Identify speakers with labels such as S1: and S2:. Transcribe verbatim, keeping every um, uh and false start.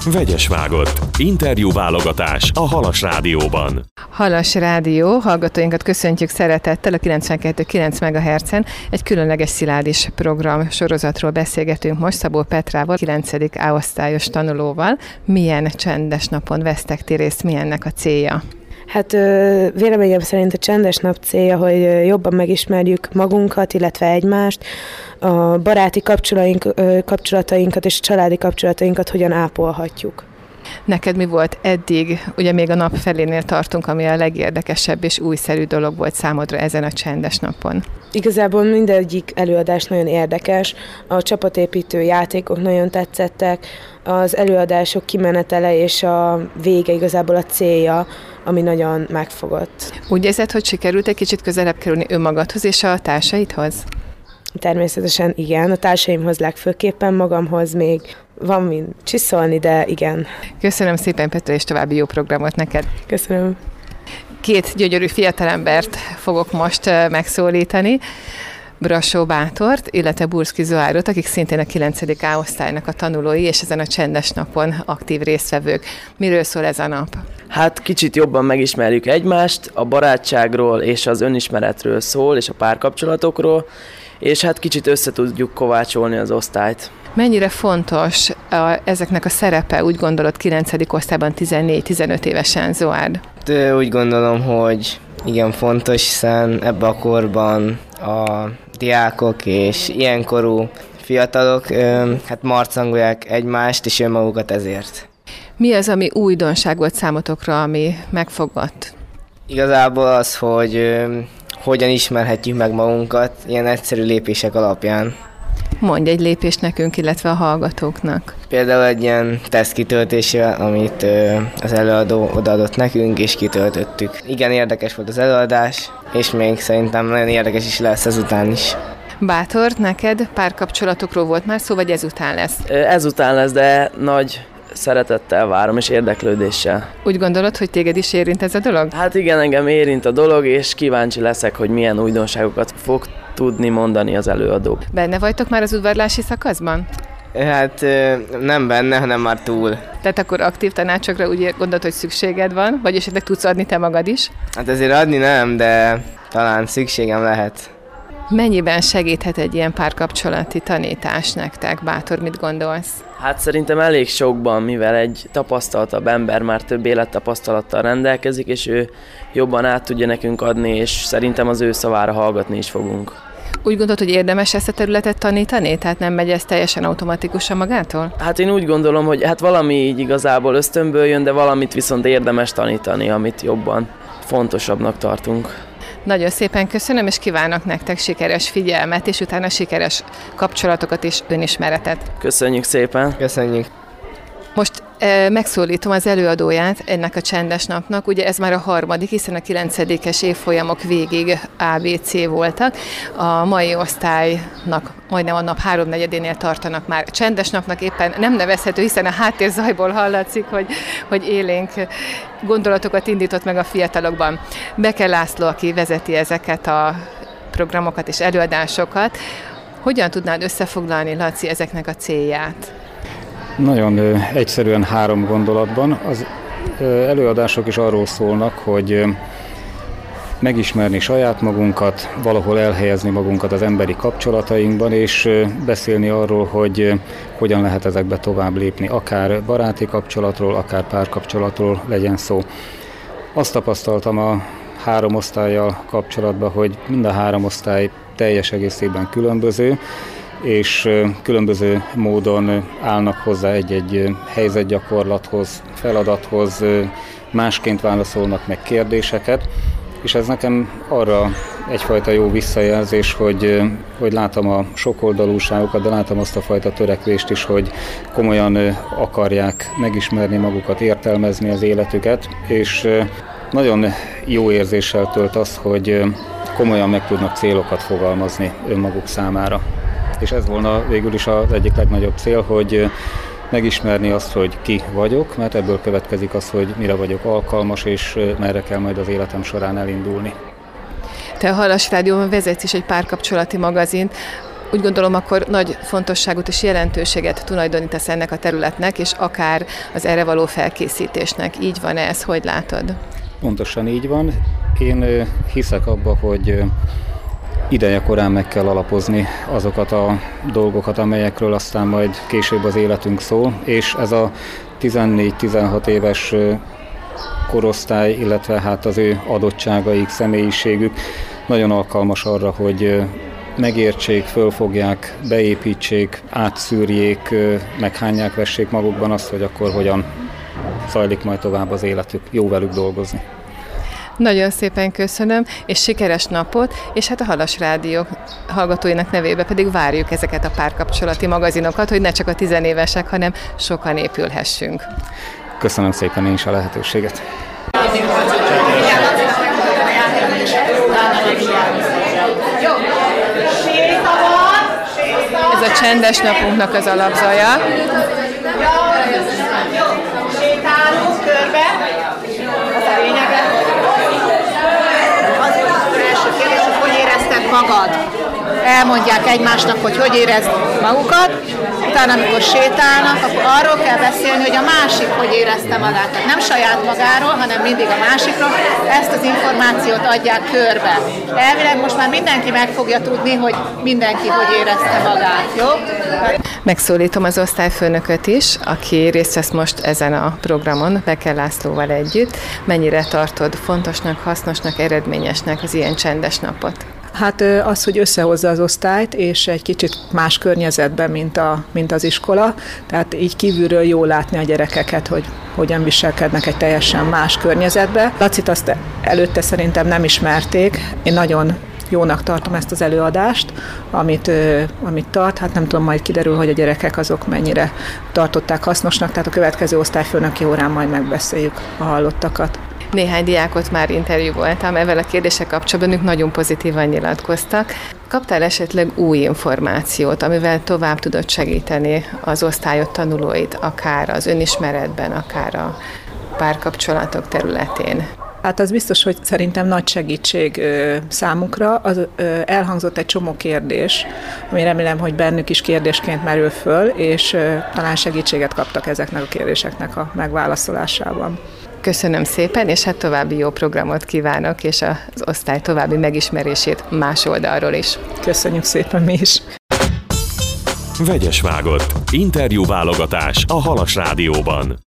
S1: Vegyes vágott. Interjúválogatás a Halas Rádióban.
S2: Halas Rádió, hallgatóinkat köszöntjük szeretettel a kilencvenkettő egész kilenc megahertzen. Egy különleges Szilárdis program sorozatról beszélgetünk most Szabó Petrával, kilencedik A osztályos tanulóval. Milyen csendes napon vesztek ti részt, mi ennek a célja?
S3: Hát véleményem szerint a csendes nap célja, hogy jobban megismerjük magunkat, illetve egymást, a baráti kapcsolatainkat és a családi kapcsolatainkat hogyan ápolhatjuk.
S2: Neked mi volt eddig, ugye még a nap felénél tartunk, ami a legérdekesebb és újszerű dolog volt számodra ezen a csendes napon?
S3: Igazából mindegyik előadás nagyon érdekes, a csapatépítő játékok nagyon tetszettek, az előadások kimenetele és a vége igazából a célja, ami nagyon megfogott.
S2: Úgy érzed, hogy sikerült egy kicsit közelebb kerülni önmagadhoz és a társaidhoz?
S3: Természetesen igen, a társaimhoz legfőképpen, magamhoz még van mind csiszolni, de igen.
S2: Köszönöm szépen, Petra, és további jó programot neked.
S3: Köszönöm.
S2: Két gyönyörű fiatalembert fogok most megszólítani, Brassó Bátort, illetve Burszki Zoárot, akik szintén a kilencedik A osztálynak a tanulói, és ezen a csendes napon aktív résztvevők. Miről szól ez a nap?
S4: Hát kicsit jobban megismerjük egymást, a barátságról és az önismeretről szól, és a párkapcsolatokról, és hát kicsit össze tudjuk kovácsolni az osztályt.
S2: Mennyire fontos a, ezeknek a szerepe, úgy gondolod, kilencedik osztályban tizennégy-tizenöt évesen, Zoárd?
S5: Úgy gondolom, hogy igen fontos, hiszen ebben a korban a diákok és ilyenkorú fiatalok hát marcangolják egymást és önmagukat ezért.
S2: Mi az, ami újdonság volt számotokra, ami megfogott?
S5: Igazából az, hogy hogyan ismerhetjük meg magunkat ilyen egyszerű lépések alapján.
S2: Mondj egy lépést nekünk, illetve a hallgatóknak.
S5: Például egy ilyen teszt kitöltésével, amit ö, az előadó odaadott nekünk, és kitöltöttük. Igen érdekes volt az előadás, és még szerintem nagyon érdekes is lesz ezután is.
S2: Bátor, neked párkapcsolatokról volt már szó, vagy ezután lesz?
S4: Ezután lesz, de nagy szeretettel várom, és érdeklődéssel.
S2: Úgy gondolod, hogy téged is érint ez a dolog?
S4: Hát igen, engem érint a dolog, és kíváncsi leszek, hogy milyen újdonságokat fog tudni mondani az előadó.
S2: Benne vagytok már az udvarlási szakaszban?
S5: Hát nem benne, hanem már túl.
S2: Tehát akkor aktív tanácsokra úgy gondolod, hogy szükséged van, vagy esetleg tudsz adni te magad is?
S5: Hát azért adni nem, de talán szükségem lehet.
S2: Mennyiben segíthet egy ilyen párkapcsolati tanítás nektek? Bátor, mit gondolsz?
S4: Hát szerintem elég sokban, mivel egy tapasztaltabb ember már több élettapasztalattal rendelkezik, és ő jobban át tudja nekünk adni, és szerintem az ő szavára hallgatni is fogunk.
S2: Úgy gondolod, hogy érdemes ezt a területet tanítani? Tehát nem megy ez teljesen automatikusan magától?
S4: Hát én úgy gondolom, hogy hát valami így igazából ösztönből jön, de valamit viszont érdemes tanítani, amit jobban fontosabbnak tartunk.
S2: Nagyon szépen köszönöm, és kívánok nektek sikeres figyelmet, és utána sikeres kapcsolatokat és önismeretet.
S4: Köszönjük szépen!
S5: Köszönjük!
S2: Most e, megszólítom az előadóját ennek a csendes napnak. Ugye ez már a harmadik, hiszen a kilencedikes évfolyamok végig á bé cé voltak. A mai osztálynak majdnem a nap háromnegyedénél tartanak már csendes napnak, éppen nem nevezhető, hiszen a háttérzajból hallatszik, hogy, hogy élénk gondolatokat indított meg a fiatalokban. Beke László, aki vezeti ezeket a programokat és előadásokat. Hogyan tudnád összefoglalni, Laci, ezeknek a célját?
S6: Nagyon ö, egyszerűen három gondolatban. Az ö, előadások is arról szólnak, hogy ö, megismerni saját magunkat, valahol elhelyezni magunkat az emberi kapcsolatainkban, és ö, beszélni arról, hogy ö, hogyan lehet ezekbe tovább lépni, akár baráti kapcsolatról, akár párkapcsolatról legyen szó. Azt tapasztaltam a három osztállyal kapcsolatban, hogy mind a három osztály teljes egészében különböző, és különböző módon állnak hozzá egy-egy helyzetgyakorlathoz, feladathoz, másként válaszolnak meg kérdéseket, és ez nekem arra egyfajta jó visszajelzés, hogy, hogy látom a sokoldalúságokat, de látom azt a fajta törekvést is, hogy komolyan akarják megismerni magukat, értelmezni az életüket, és nagyon jó érzéssel tölt az, hogy komolyan meg tudnak célokat fogalmazni önmaguk számára. És ez volna végül is az egyik legnagyobb cél, hogy megismerni azt, hogy ki vagyok, mert ebből következik az, hogy mire vagyok alkalmas, és merre kell majd az életem során elindulni.
S2: Te a Halas Rádióban vezetsz is egy párkapcsolati magazint. úgy gondolom, akkor nagy fontosságot és jelentőséget tulajdonítasz ennek a területnek, és akár az erre való felkészítésnek. Így van ez? Hogy látod?
S6: Pontosan így van. Én hiszek abba, hogy ideje korán meg kell alapozni azokat a dolgokat, amelyekről aztán majd később az életünk szól, és ez a tizennégy-tizenhat éves korosztály, illetve hát az ő adottságaik, személyiségük nagyon alkalmas arra, hogy megértsék, fölfogják, beépítsék, átszűrjék, meghányják, vessék magukban azt, hogy akkor hogyan zajlik majd tovább az életük, jó velük dolgozni.
S2: Nagyon szépen köszönöm, és sikeres napot, és hát a Halas Rádió hallgatóinak nevébe pedig várjuk ezeket a párkapcsolati magazinokat, hogy ne csak a tizenévesek, hanem sokan épülhessünk.
S6: Köszönöm szépen én is a lehetőséget.
S2: Ez a csendes napunknak az alapzaja.
S7: Sétálunk körbe, az a lényege. Az első kérdés, hogy hogy érezted magad? Elmondják egymásnak, hogy hogy érezd magukat, utána amikor sétálnak, akkor arról kell beszélni, hogy a másik hogy érezte magát. Tehát nem saját magáról, hanem mindig a másikról. Ezt az információt adják körbe. Elvileg most már mindenki meg fogja tudni, hogy mindenki hogy érezte magát, jó?
S2: Megszólítom az osztályfőnököt is, aki részt vesz most ezen a programon, Beke Lászlóval együtt. Mennyire tartod fontosnak, hasznosnak, eredményesnek az ilyen csendes napot?
S8: Hát az, hogy összehozza az osztályt, és egy kicsit más környezetben, mint, a, mint az iskola. Tehát így kívülről jó látni a gyerekeket, hogy hogyan viselkednek egy teljesen más környezetbe. Lacit azt előtte szerintem nem ismerték. Én nagyon jónak tartom ezt az előadást, amit, amit tart. Hát nem tudom, majd kiderül, hogy a gyerekek azok mennyire tartották hasznosnak, tehát a következő osztályfőnöki órán majd megbeszéljük a hallottakat.
S2: Néhány diákot már interjúvoltam, ezzel a kérdéssel kapcsolatban ők nagyon pozitívan nyilatkoztak. Kaptál esetleg új információt, amivel tovább tudod segíteni az osztályot tanulóit, akár az önismeretben, akár a párkapcsolatok területén?
S8: Hát az biztos, hogy szerintem nagy segítség ö, számukra. Az, ö, elhangzott egy csomó kérdés, ami remélem, hogy bennük is kérdésként merül föl, és ö, talán segítséget kaptak ezeknek a kérdéseknek a megválaszolásában.
S2: Köszönöm szépen, és hát további jó programot kívánok, és az osztály további megismerését más oldalról is.
S8: Köszönjük szépen mi is!
S1: Vegyes vágott. Interjú válogatás a Halas Rádióban.